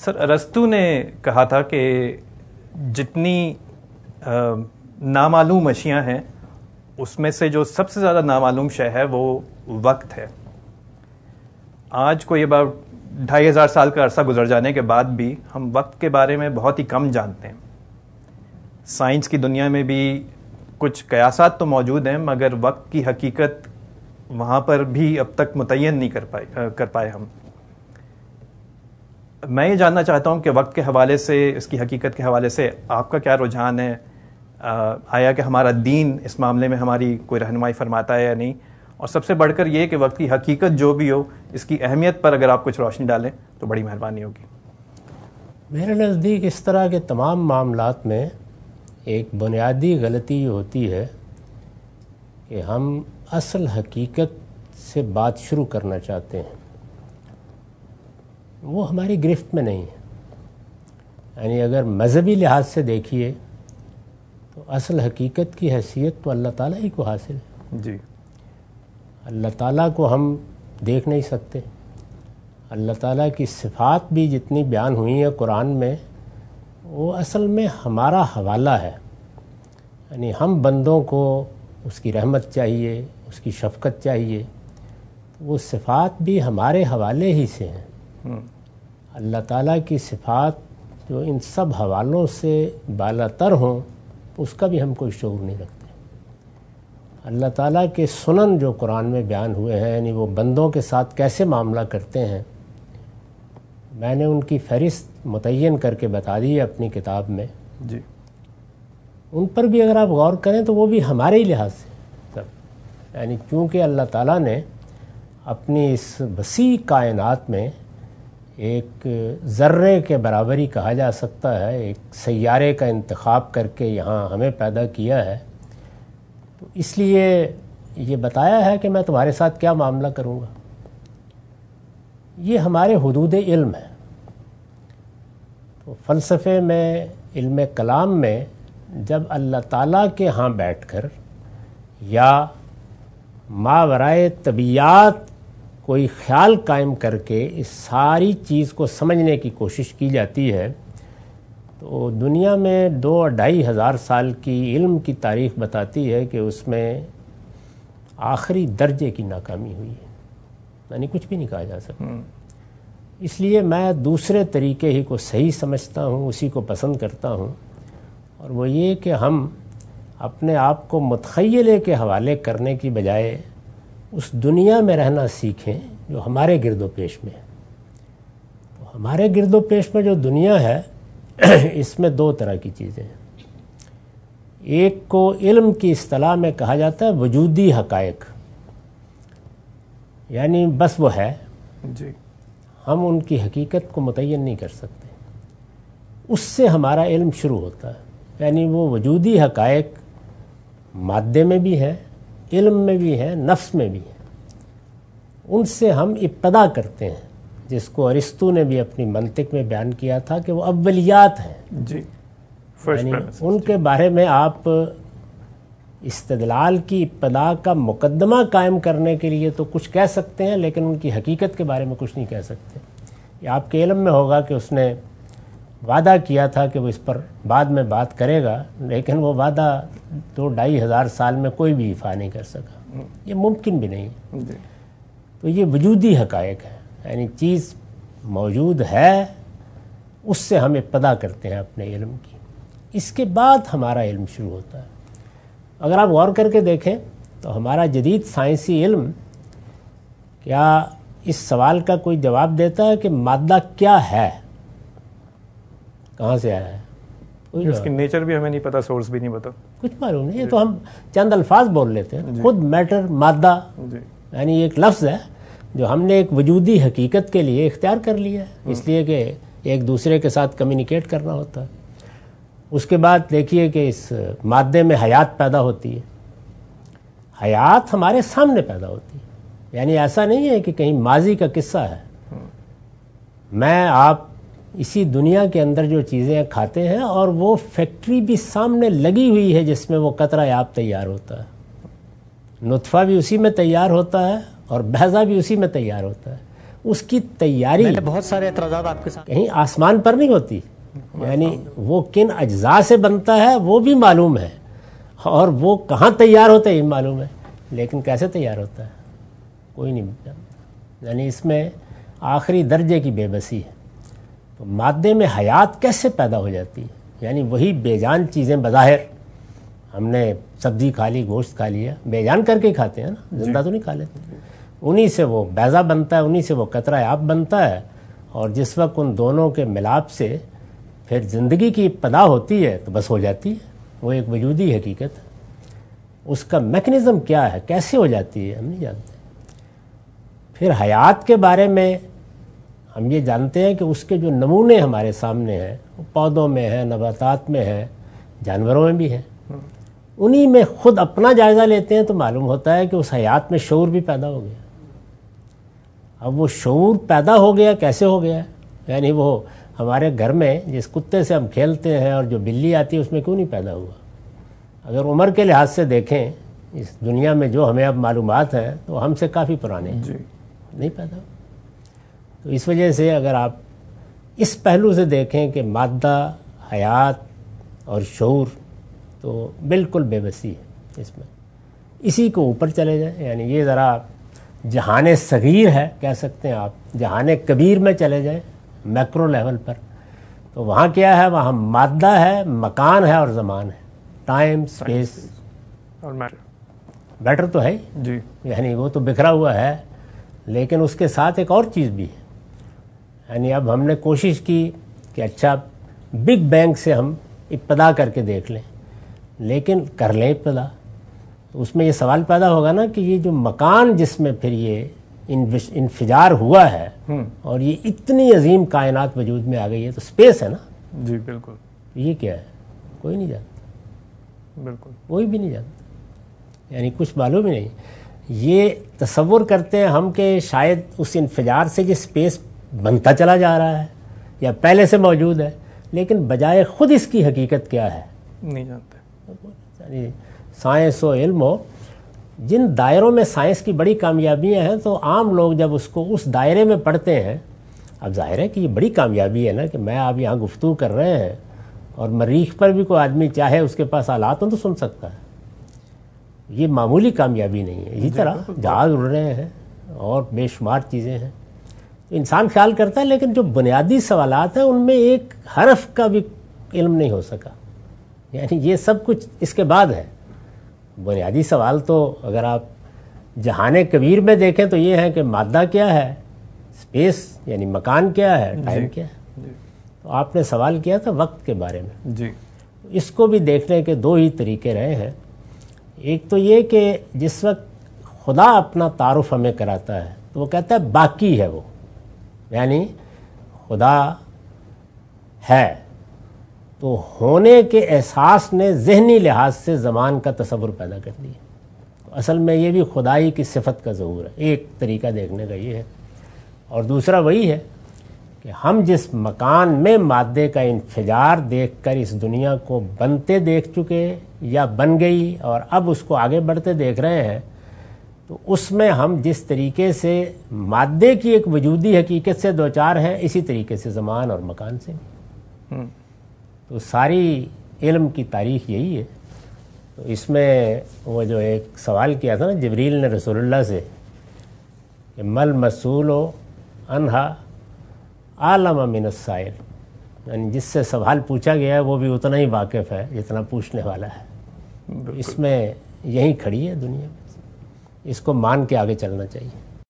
سر ارسطو نے کہا تھا کہ جتنی نامعلوم اشیاء ہیں اس میں سے جو سب سے زیادہ نامعلوم شے ہے وہ وقت ہے. آج کوئی اباؤٹ 2500 سال کا عرصہ گزر جانے کے بعد بھی ہم وقت کے بارے میں بہت ہی کم جانتے ہیں. سائنس کی دنیا میں بھی کچھ قیاسات تو موجود ہیں مگر وقت کی حقیقت وہاں پر بھی اب تک متعین نہیں کر پائے ہم. میں یہ جاننا چاہتا ہوں کہ وقت کے حوالے سے، اس کی حقیقت کے حوالے سے آپ کا کیا رجحان ہے؟ آیا کہ ہمارا دین اس معاملے میں ہماری کوئی رہنمائی فرماتا ہے یا نہیں؟ اور سب سے بڑھ کر یہ کہ وقت کی حقیقت جو بھی ہو اس کی اہمیت پر اگر آپ کچھ روشنی ڈالیں تو بڑی مہربانی ہوگی. میرے نزدیک اس طرح کے تمام معاملات میں ایک بنیادی غلطی یہ ہوتی ہے کہ ہم اصل حقیقت سے بات شروع کرنا چاہتے ہیں. وہ ہماری گرفت میں نہیں ہے. یعنی اگر مذہبی لحاظ سے دیکھیے تو اصل حقیقت کی حیثیت تو اللہ تعالیٰ ہی کو حاصل ہے. جی. اللہ تعالیٰ کو ہم دیکھ نہیں سکتے. اللہ تعالیٰ کی صفات بھی جتنی بیان ہوئی ہیں قرآن میں وہ اصل میں ہمارا حوالہ ہے. یعنی ہم بندوں کو اس کی رحمت چاہیے، اس کی شفقت چاہیے، وہ صفات بھی ہمارے حوالے ہی سے ہیں. اللہ تعالیٰ کی صفات جو ان سب حوالوں سے بالا تر ہوں اس کا بھی ہم کوئی شعور نہیں رکھتے. اللہ تعالیٰ کے سنن جو قرآن میں بیان ہوئے ہیں، یعنی وہ بندوں کے ساتھ کیسے معاملہ کرتے ہیں، میں نے ان کی فہرست متعین کر کے بتا دی ہے اپنی کتاب میں. جی. ان پر بھی اگر آپ غور کریں تو وہ بھی ہمارے ہی لحاظ سے سب. یعنی کیونکہ اللہ تعالیٰ نے اپنی اس وسیع کائنات میں ایک ذرے کے برابر ہی کہا جا سکتا ہے ایک سیارے کا انتخاب کر کے یہاں ہمیں پیدا کیا ہے، تو اس لیے یہ بتایا ہے کہ میں تمہارے ساتھ کیا معاملہ کروں گا. یہ ہمارے حدود علم ہے. تو فلسفے میں، علم کلام میں جب اللہ تعالیٰ کے ہاں بیٹھ کر یا ماورائے طبیعات کوئی خیال قائم کر کے اس ساری چیز کو سمجھنے کی کوشش کی جاتی ہے تو دنیا میں 2-2.5 ہزار سال کی علم کی تاریخ بتاتی ہے کہ اس میں آخری درجے کی ناکامی ہوئی ہے. یعنی کچھ بھی نہیں کہا جا سکتا. اس لیے میں دوسرے طریقے ہی کو صحیح سمجھتا ہوں، اسی کو پسند کرتا ہوں، اور وہ یہ کہ ہم اپنے آپ کو متخیلے کے حوالے کرنے کی بجائے اس دنیا میں رہنا سیکھیں جو ہمارے گرد و پیش میں ہے. تو ہمارے گرد و پیش میں جو دنیا ہے اس میں 2 طرح کی چیزیں ہیں. ایک کو علم کی اصطلاح میں کہا جاتا ہے وجودی حقائق، یعنی بس وہ ہے. جی. ہم ان کی حقیقت کو متعین نہیں کر سکتے. اس سے ہمارا علم شروع ہوتا ہے. یعنی وہ وجودی حقائق مادے میں بھی ہے، علم میں بھی ہے، نفس میں بھی ہے. ان سے ہم ابتدا کرتے ہیں، جس کو ارسطو نے بھی اپنی منطق میں بیان کیا تھا کہ وہ اولیات ہیں. جی. یعنی ان کے بارے میں آپ استدلال کی ابتدا کا مقدمہ قائم کرنے کے لیے تو کچھ کہہ سکتے ہیں لیکن ان کی حقیقت کے بارے میں کچھ نہیں کہہ سکتے. یہ آپ کے علم میں ہوگا کہ اس نے وعدہ کیا تھا کہ وہ اس پر بعد میں بات کرے گا، لیکن وہ وعدہ 2-2.5 ہزار سال میں کوئی بھی ایفا نہیں کر سکا. یہ ممکن بھی نہیں. تو یہ وجودی حقائق ہے، یعنی چیز موجود ہے، اس سے ہم ابتدا کرتے ہیں اپنے علم کی. اس کے بعد ہمارا علم شروع ہوتا ہے. اگر آپ غور کر کے دیکھیں تو ہمارا جدید سائنسی علم کیا اس سوال کا کوئی جواب دیتا ہے کہ مادہ کیا ہے، کہاں سے آیا ہے؟ اس کی نیچر بھی ہمیں نہیں پتا، سورس بھی نہیں پتا، کچھ معلوم نہیں. یہ تو ہم چند الفاظ بول لیتے ہیں. خود میٹر، مادہ، یعنی ایک لفظ ہے جو ہم نے ایک وجودی حقیقت کے لیے اختیار کر لیا ہے، اس لیے کہ ایک دوسرے کے ساتھ کمیونیکیٹ کرنا ہوتا ہے. اس کے بعد دیکھیے کہ اس مادے میں حیات پیدا ہوتی ہے. حیات ہمارے سامنے پیدا ہوتی ہے. یعنی ایسا نہیں ہے کہ کہیں ماضی کا قصہ ہے. میں آپ اسی دنیا کے اندر جو چیزیں کھاتے ہیں اور وہ فیکٹری بھی سامنے لگی ہوئی ہے جس میں وہ قطرہ آب تیار ہوتا ہے، نطفہ بھی اسی میں تیار ہوتا ہے اور بہضہ بھی اسی میں تیار ہوتا ہے. اس کی تیاری بہت سارے اعتراضات آپ کے ساتھ کہیں آسمان پر نہیں ہوتی، یعنی وہ کن اجزاء سے بنتا ہے وہ بھی معلوم ہے، اور وہ کہاں تیار ہوتا ہے یہ معلوم ہے، لیکن کیسے تیار ہوتا ہے کوئی نہیں جانتا۔ یعنی اس میں آخری درجے کی بے بسی ہے۔ تو مادے میں حیات کیسے پیدا ہو جاتی ہے؟ یعنی وہی بے جان چیزیں بظاہر، ہم نے سبزی کھا لی، گوشت کھا لیا، بے جان کر کے کھاتے ہیں نا، زندہ تو نہیں کھا لیتے، انہی سے وہ بیضہ بنتا ہے، انہی سے وہ قطرہ آب بنتا ہے، اور جس وقت ان دونوں کے ملاپ سے پھر زندگی کی ابتدا ہوتی ہے تو بس ہو جاتی ہے، وہ ایک وجودی حقیقت ہے۔ اس کا میکنزم کیا ہے، کیسے ہو جاتی ہے، ہم نہیں جانتے۔ پھر حیات کے بارے میں ہم یہ جانتے ہیں کہ اس کے جو نمونے ہمارے سامنے ہیں وہ پودوں میں ہیں، نباتات میں ہیں، جانوروں میں بھی ہیں، انہی میں خود اپنا جائزہ لیتے ہیں تو معلوم ہوتا ہے کہ اس حیات میں شعور بھی پیدا ہو گیا۔ اب وہ شعور پیدا ہو گیا کیسے ہو گیا؟ یعنی وہ ہمارے گھر میں جس کتے سے ہم کھیلتے ہیں اور جو بلی آتی ہے اس میں کیوں نہیں پیدا ہوا؟ اگر عمر کے لحاظ سے دیکھیں اس دنیا میں جو ہمیں اب معلومات ہیں تو ہم سے کافی پرانے ہیں، نہیں پیدا ہوا۔ تو اس وجہ سے اگر آپ اس پہلو سے دیکھیں کہ مادہ، حیات اور شعور، تو بالکل بے بسی ہے اس میں۔ اسی کو اوپر چلے جائیں، یعنی یہ ذرا جہان صغیر ہے کہہ سکتے ہیں آپ، جہان کبیر میں چلے جائیں میکرو لیول پر، تو وہاں کیا ہے؟ وہاں مادہ ہے، مکان ہے اور زمان ہے، ٹائم، سپیس اور میٹر تو ہے جی، یعنی وہ تو بکھرا ہوا ہے، لیکن اس کے ساتھ ایک اور چیز بھی ہے۔ یعنی اب ہم نے کوشش کی کہ اچھا بگ بینگ سے ہم ابتدا کر کے دیکھ لیں، لیکن کر لیں ابتدا، تو اس میں یہ سوال پیدا ہوگا نا کہ یہ جو مکان جس میں پھر یہ انفجار ہوا ہے اور یہ اتنی عظیم کائنات وجود میں آ گئی ہے، تو سپیس ہے نا؟ جی بالکل۔ یہ کیا ہے؟ کوئی نہیں جانتا، بالکل کوئی بھی نہیں جانتا، یعنی کچھ معلوم ہی نہیں۔ یہ تصور کرتے ہیں ہم کہ شاید اس انفجار سے یہ سپیس بنتا چلا جا رہا ہے یا پہلے سے موجود ہے، لیکن بجائے خود اس کی حقیقت کیا ہے نہیں جانتے۔ یعنی سائنس و علم ہو، جن دائروں میں سائنس کی بڑی کامیابیاں ہیں تو عام لوگ جب اس کو اس دائرے میں پڑھتے ہیں، اب ظاہر ہے کہ یہ بڑی کامیابی ہے نا کہ میں آپ یہاں گفتگو کر رہے ہیں اور مریخ پر بھی کوئی آدمی چاہے اس کے پاس آلات ہوں تو سن سکتا ہے، یہ معمولی کامیابی نہیں ہے۔ اسی طرح جہاز اڑ رہے ہیں اور بے شمار چیزیں ہیں، انسان خیال کرتا ہے، لیکن جو بنیادی سوالات ہیں ان میں ایک حرف کا بھی علم نہیں ہو سکا، یعنی یہ سب کچھ اس کے بعد ہے۔ بنیادی سوال تو اگر آپ جہان کبیر میں دیکھیں تو یہ ہے کہ مادہ کیا ہے، سپیس یعنی مکان کیا ہے، ٹائم کیا ہے۔ تو آپ نے سوال کیا تھا وقت کے بارے میں، جی اس کو بھی دیکھنے کے دو ہی طریقے رہے ہیں۔ ایک تو یہ کہ جس وقت خدا اپنا تعارف ہمیں کراتا ہے تو وہ کہتا ہے باقی ہے وہ، یعنی خدا ہے، تو ہونے کے احساس نے ذہنی لحاظ سے زمان کا تصور پیدا کر دیا۔ تو اصل میں یہ بھی خدائی کی صفت کا ظہور ہے، ایک طریقہ دیکھنے کا یہ ہے۔ اور دوسرا وہی ہے کہ ہم جس مکان میں مادے کا انفجار دیکھ کر اس دنیا کو بنتے دیکھ چکے یا بن گئی اور اب اس کو آگے بڑھتے دیکھ رہے ہیں، تو اس میں ہم جس طریقے سے مادے کی ایک وجودی حقیقت سے دوچار ہیں، اسی طریقے سے زمان اور مکان سے بھی۔ تو ساری علم کی تاریخ یہی ہے۔ تو اس میں وہ جو ایک سوال کیا تھا نا جبریل نے رسول اللہ سے کہ مل مسئول عنہا عالم من السائل، یعنی جس سے سوال پوچھا گیا ہے وہ بھی اتنا ہی واقف ہے جتنا پوچھنے والا ہے۔ اس میں یہی کھڑی ہے دنیا میں، اس کو مان کے آگے چلنا چاہیے۔